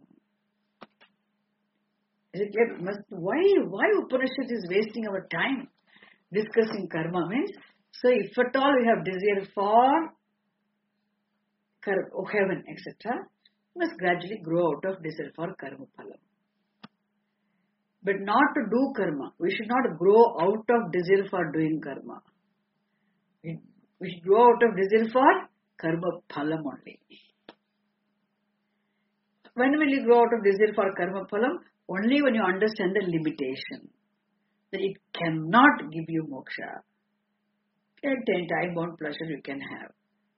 Speaker 1: Is it clear? Must, why, why Upanishad is wasting our time discussing karma means? So if at all we have desire for karma, oh, heaven, et cetera, we must gradually grow out of desire for karma phalam. But not to do karma. We should not grow out of desire for doing karma. We, we should grow out of desire for karma phalam only. When will you grow out of desire for karma phalam? Only when you understand the limitation. That it cannot give you moksha. At ten time-bound pleasure you can have.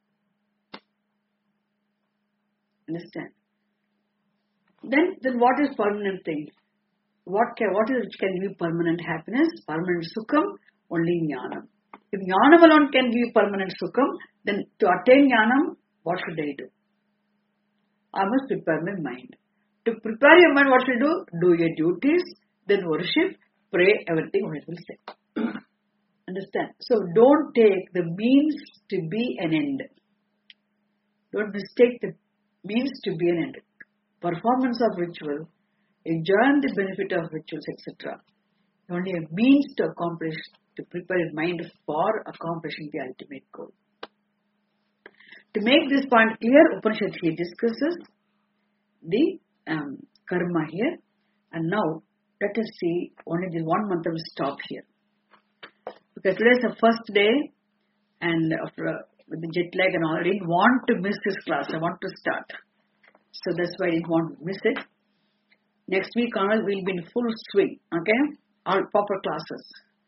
Speaker 1: Understand? Then, then what is permanent thing? What can, what is which can give permanent happiness? Permanent sukham? Only jnanam. If jnanam alone can give permanent sukham, then to attain jnanam, what should I do? I must prepare my mind. To prepare your mind, what should you do? Do your duties, then worship, pray, everything what it will say. Understand? So don't take the means to be an end. Don't mistake the means to be an end. Performance of ritual, enjoying the benefit of rituals, et cetera. Only a means to accomplish, to prepare your mind for accomplishing the ultimate goal. To make this point clear, Upanishad here discusses the um, karma here. And now, let us see, only this one month I will stop here. Because today is the first day, and after uh, with the jet lag and all, I didn't want to miss this class. I want to start. So that's why I didn't want to miss it. Next week onwards, we'll be in full swing. Okay? All proper classes.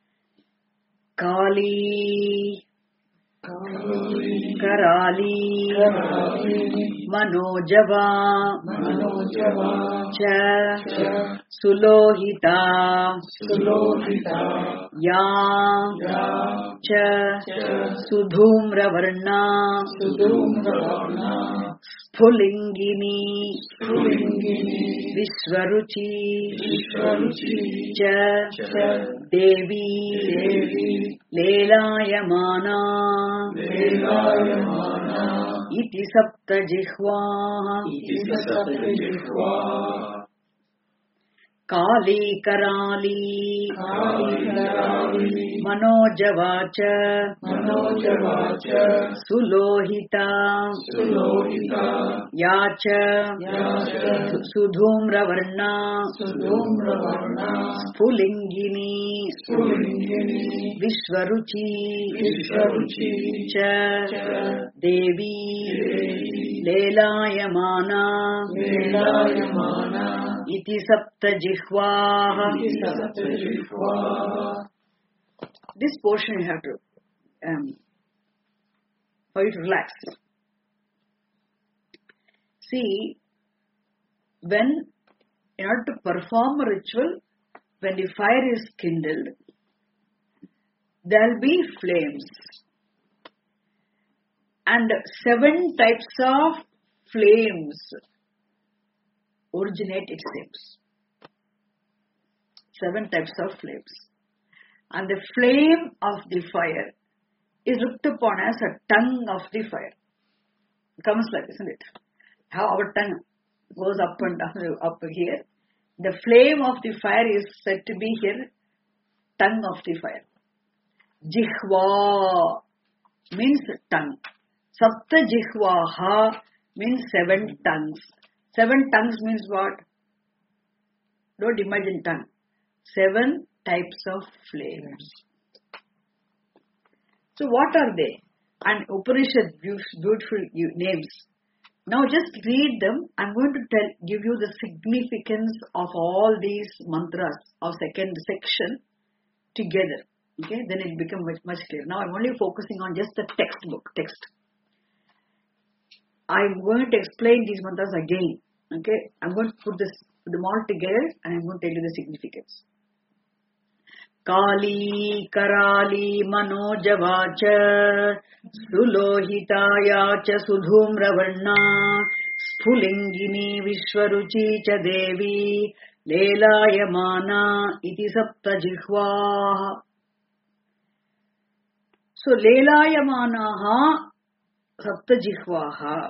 Speaker 1: Kali. Karali, Karali, Manojava, Manojava, Cha, Sulohita, Sulohita, Ya, Ya, Cha, Cha, Sudhumra Varna, Sudhumra Varna, Phulingini,
Speaker 2: Phulingini,
Speaker 1: Vishwaruchi,
Speaker 2: Vishwaruchi,
Speaker 1: Cha,
Speaker 2: Cha,
Speaker 1: Devi,
Speaker 2: Devi,
Speaker 1: Lelayamana,
Speaker 2: Lelayamana,
Speaker 1: Iti Sapta Jihva,
Speaker 2: Iti Saptajihva,
Speaker 1: Kali Karali,
Speaker 2: Kali Karali,
Speaker 1: Manojavacha,
Speaker 2: Manojavacha,
Speaker 1: Sulohita,
Speaker 2: Sulohita,
Speaker 1: Yacha,
Speaker 2: Yacha,
Speaker 1: Sudhumravarna,
Speaker 2: Sudhumravarna,
Speaker 1: Phulingini,
Speaker 2: Phulingini,
Speaker 1: Vishwaruchi,
Speaker 2: Vishwaruchi,
Speaker 1: Cha,
Speaker 2: Cha,
Speaker 1: Devi,
Speaker 2: Devi,
Speaker 1: Lelayamana,
Speaker 2: Lelayamana,
Speaker 1: Iti Sapta Jihvaha.
Speaker 2: Iti Saptajihva.
Speaker 1: This portion you have to, um, for you to relax. See, when, in order to perform a ritual, when the fire is kindled, there will be flames. And seven types of flames originate, it seems. Seven types of flames. And the flame of the fire is looked upon as a tongue of the fire. It comes like, isn't it? How our tongue goes up and down, up here. The flame of the fire is said to be here, tongue of the fire. Jihva means tongue. Sapta Jihvaha means seven tongues. Seven tongues means what? Don't imagine tongue. Seven types of flames. So what are they? And Upanishad, beautiful names. Now just read them. I'm going to tell, give you the significance of all these mantras of second section together. Okay, then it becomes much, much clearer. Now I'm only focusing on just the textbook, text. I'm going to explain these mantras again. Okay, I'm going to put this, put them all together and I'm going to tell you the significance. Kali, Karali, Manojavacha, Sulohitaya cha Sudhumravarna, Sphulingini, Vishwaruchi cha Devi, Lelayamana, Iti Sapta Jihvaha. So, Lelayamanaha, Sapta Jihvaha.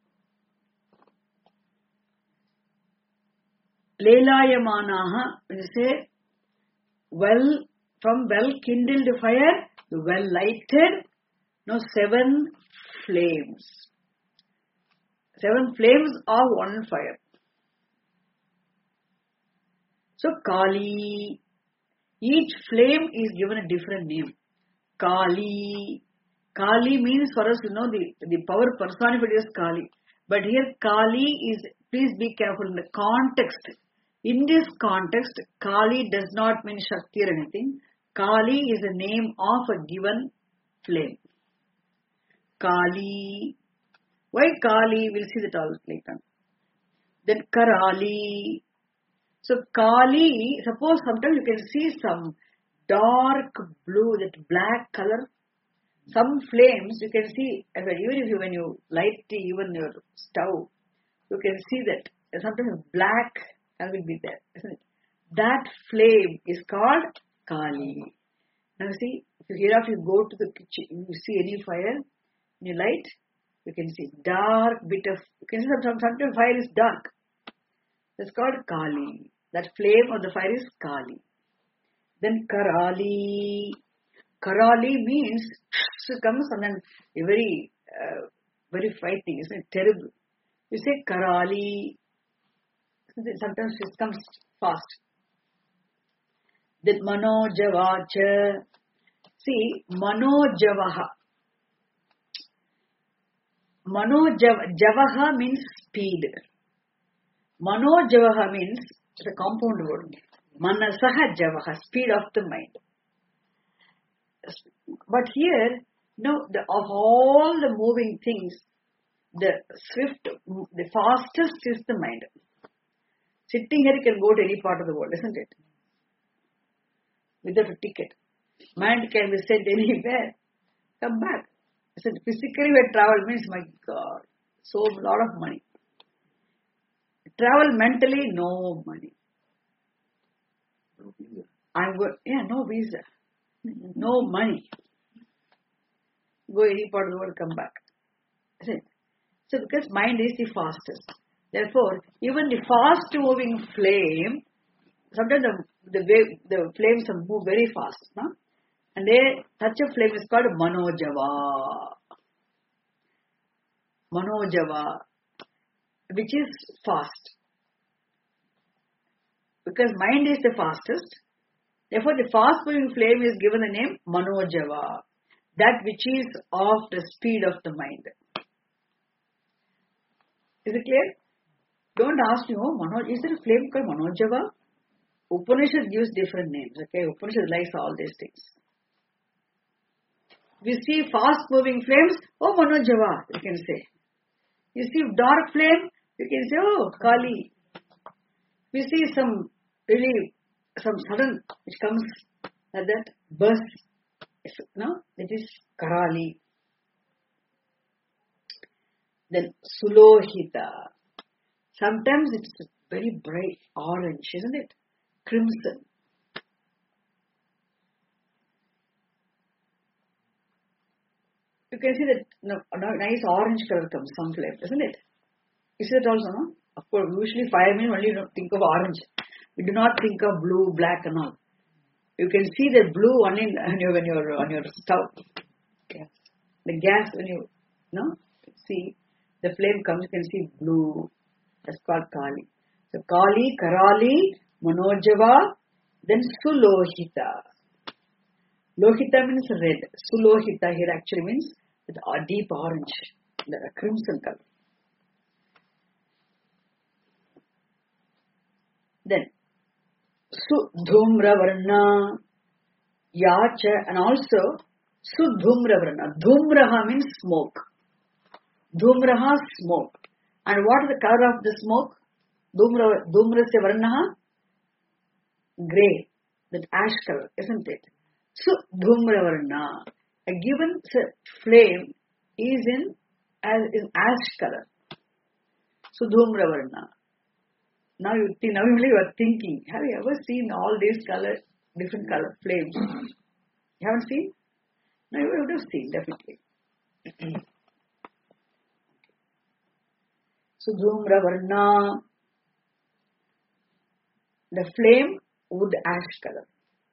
Speaker 1: Lelayamanaha, when you say, well, from well kindled fire, well lighted, no, seven flames. Seven flames of one fire. So, Kali, each flame is given a different name. Kali. Kali means for us to know the, the power personified is Kali. But here Kali is, please be careful in the context. In this context, Kali does not mean Shakti or anything. Kali is a name of a given flame. Kali. Why Kali? We'll see that all later. Then Karali. So Kali, suppose sometimes you can see some dark blue, that black color. Some flames you can see, even if you, when you light even your stove, you can see that sometimes black will be there, isn't it? That flame is called Kali. Now see, if you hereafter you go to the kitchen, you see any fire, you light, you can see dark bit of, you can see sometimes, sometimes fire is dark. It's called Kali. That flame of the fire is Kali. Then Karali. Karali means, so it comes and then a very, uh, very frightening, isn't it? Terrible. You say Karali, sometimes it comes fast. Then Manojavacha. See, Manojavaha. Manojavaha means speed. Manojavaha means, it's a compound word. Manasaha Javaha, speed of the mind. But here, no, the, of all the moving things, the swift, the fastest is the mind. Sitting here, you can go to any part of the world, isn't it? Without a ticket. Mind can be sent anywhere, come back. So physically, when travel means, my God, So, a lot of money. Travel mentally, no money.
Speaker 2: No visa.
Speaker 1: I'm good. Yeah, no visa. No money. Go any part of the world, come back. Isn't it? So, because mind is the fastest. Therefore, even the fast moving flame, sometimes the, the, wave, the flames move very fast. No? And they, such a flame is called Manojava. Manojava, which is fast. Because mind is the fastest. Therefore, the fast moving flame is given the name Manojava. That which is of the speed of the mind. Is it clear? Don't ask me, oh, Mano, is there a flame called Manojava? Upanishad gives different names. Okay, Upanishad likes all these things. We see fast moving flames, oh, Manojava, you can say. You see dark flame, you can say, oh, Kali. We see some really, some sudden, which comes like that, burst. No, it is Karali. Then Sulohita. Sometimes it's very bright orange, isn't it? Crimson. You can see that no, no, nice orange color comes, some flame, isn't it? You see that also, no? Of course, usually firemen only don't think of orange. We do not think of blue, black and all. You can see the blue only when you're, when you're on your stove. Gas. The gas, when you no, see the flame comes, you can see blue. That's called Kali. So Kali, Karali, Manojava, then Sulohita. Lohita means red. Sulohita here actually means with a deep orange, the crimson color. Then Sudhumra Varna, Yacha, and also Sudhumra Varna. Dhumraha means smoke. Dhumraha, smoke. And what is the color of the smoke? Dhumra, Dhumrasya Varnaha? Grey, that ash color, isn't it? So, Dhumra Varna. A given flame is in as in ash color. So, Dhumra Varna. Now you think, now you are thinking, have you ever seen all these color, different color flames? You haven't seen? No, you would have seen, definitely. So, Dhumra Varna, the flame wood ash color.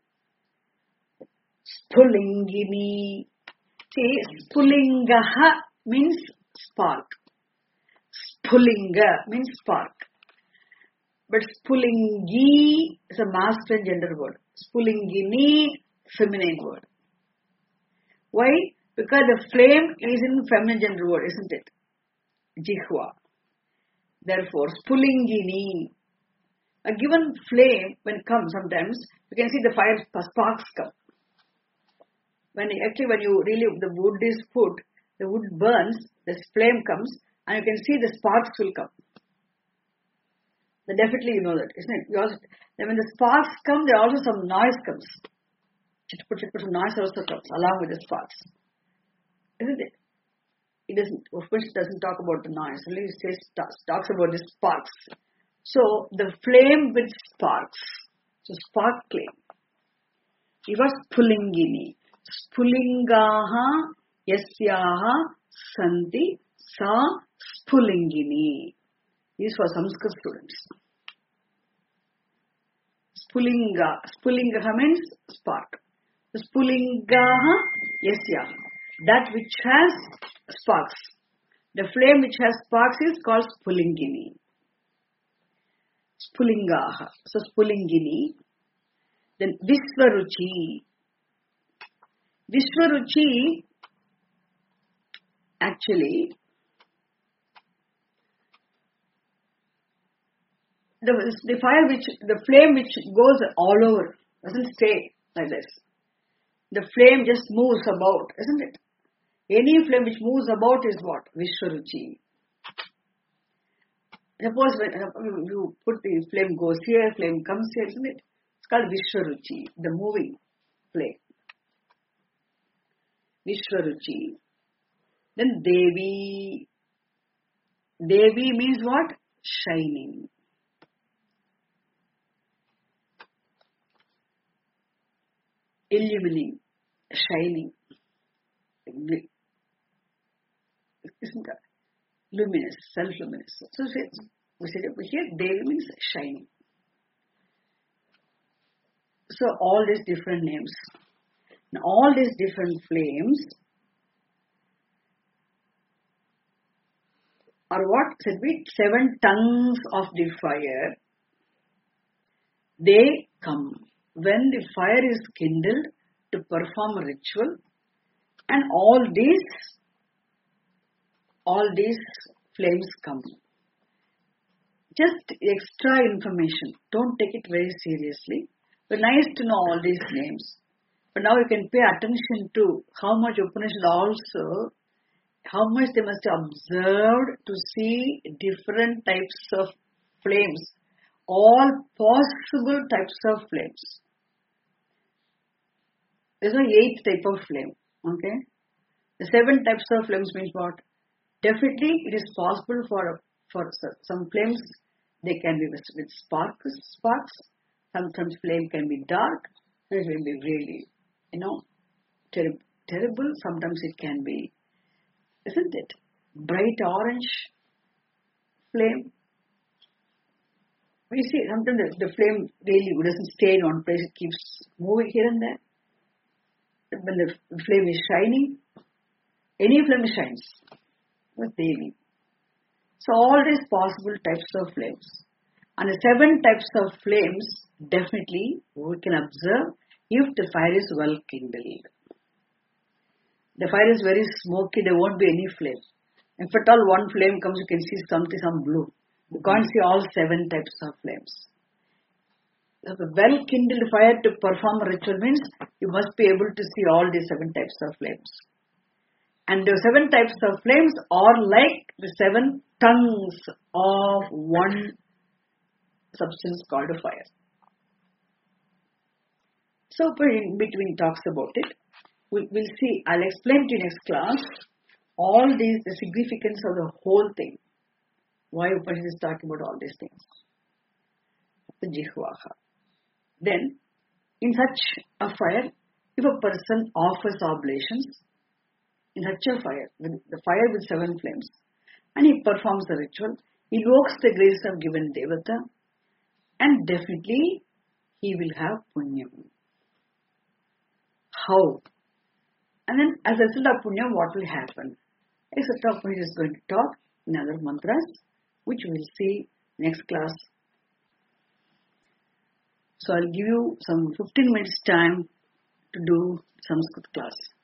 Speaker 1: Spulingini. See, Spulingaha means spark. Spulinga means spark. But Spulingi is a masculine gender word. Spulingini, feminine word. Why? Because the flame is in feminine gender word, isn't it? Jihva. Therefore, Spulingini. A given flame, when it comes sometimes, you can see the fire sparks come. When actually when you really, the wood is put, the wood burns, this flame comes, and you can see the sparks will come. Then definitely you know that, isn't it? You also, then when the sparks come, there also some noise comes. Chitput, chitput, some noise also comes along with the sparks. Isn't it? It doesn't, of course it doesn't talk about the noise, only it says, talks about the sparks. So, the flame with sparks. So, sparkling. It was Spulingini. Spulingaha yasyaha santi sa Spulingini. These for Sanskrit students. Spulinga. Spulingaha means spark. Spulingaha yasyaha. That which has sparks. The flame which has sparks is called Spulingini. Spulingaha. So Spulingini. Then Visvaruchi. Visvaruchi actually the, the fire which, the flame which goes all over, doesn't stay like this. The flame just moves about, isn't it? Any flame which moves about is what? Visvaruchi. Suppose when you put the flame goes here, flame comes here, isn't it? It's called Visvaruchi, the moving flame. Visvaruchi. Then Devi. Devi means what? Shining. Illuminating, shining. Isn't that? Luminous, self-luminous. So we said over here, Devi means shining. So all these different names, and all these different flames are what? Said we, seven tongues of the fire. They come when the fire is kindled to perform a ritual, and all these, all these flames come. Just extra information. Don't take it very seriously. But nice to know all these names. But now you can pay attention to how much Upanishad also, how much they must have observed to see different types of flames. All possible types of flames. There's no eighth type of flame. Okay? The seven types of flames means what? Definitely it is possible for, for some flames, they can be with, with sparks, sparks. Sometimes flame can be dark. It will be really, you know, ter- terrible. Sometimes it can be, isn't it? Bright orange flame. We see sometimes the, the flame really doesn't stay in one place. It keeps moving here and there. When the flame is shining, any flame shines with Devi. So all these possible types of flames. And the seven types of flames, definitely we can observe if the fire is well kindled. The fire is very smoky, there won't be any flame. If at all one flame comes, you can see something, some blue. You can't see all seven types of flames. So the well kindled fire to perform a ritual means you must be able to see all these seven types of flames. And the seven types of flames are like the seven tongues of one substance called a fire. So in between talks about it. We'll, we'll see, I'll explain to you next class all these, the significance of the whole thing. Why Upanishad is talking about all these things. The Jihvaha. Then, in such a fire, if a person offers oblations, in such a fire, with the fire with seven flames, and he performs the ritual, he evokes the grace of given Devata, and definitely he will have punyam. How? And then as a result of punyam, what will happen? et cetera. He is going to talk in other mantras, which we will see next class. So I'll give you some fifteen minutes time to do Sanskrit class.